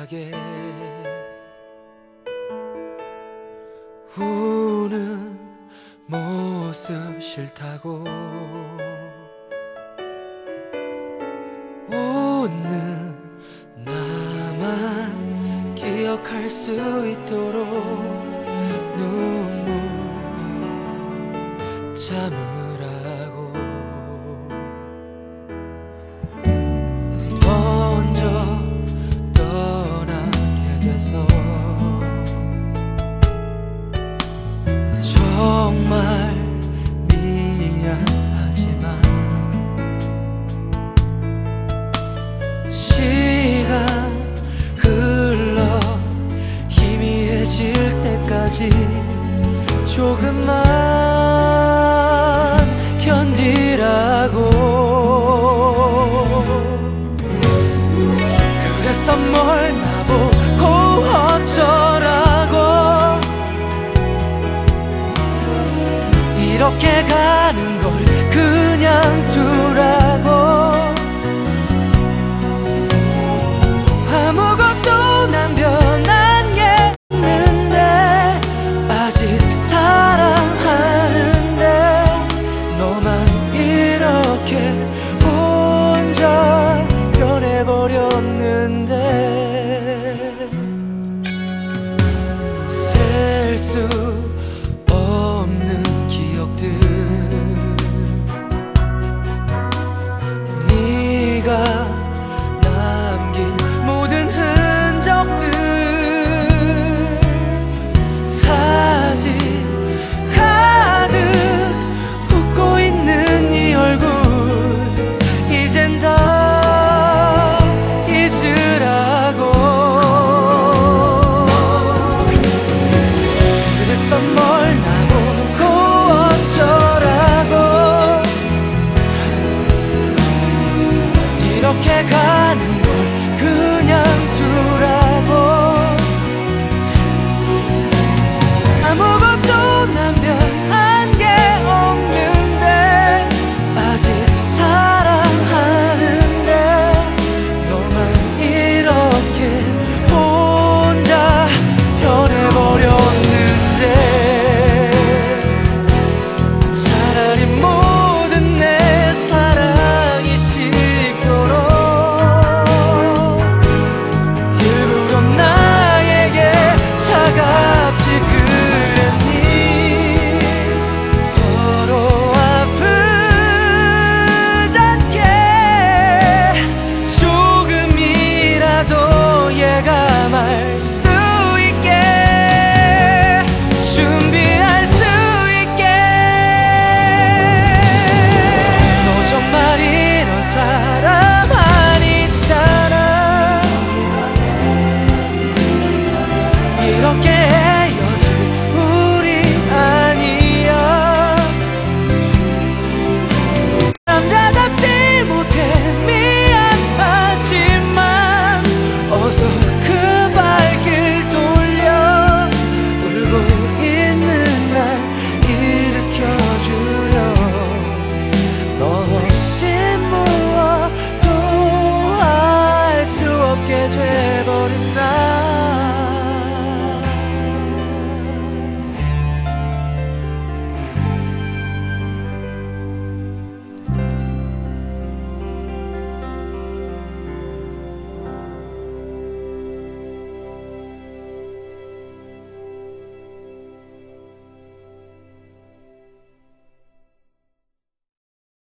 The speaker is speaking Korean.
쿨하게 우는 모습 싫다고 웃는 나만 기억할 수 있도록 눈물 참으라고 먼저 떠나게 돼서 정말 미안하지만 시간 흘러 희미해질 때까지 조금만 견디라고. 그래서 뭘 나보고 어쩌라고 이렇게 가는 걸 그냥 두라고. 아무것도 난 변한 게 없는데 아직 사랑하는데 너만 이렇게 혼자 변해버렸는데 셀 수 없는 기억들 네가 남긴 모든 흔적들 사진 가득 웃고 있는 네 얼굴 이젠 다 잊으라고. 그래서 뭘 나보고 어쩌라고 이렇게 가는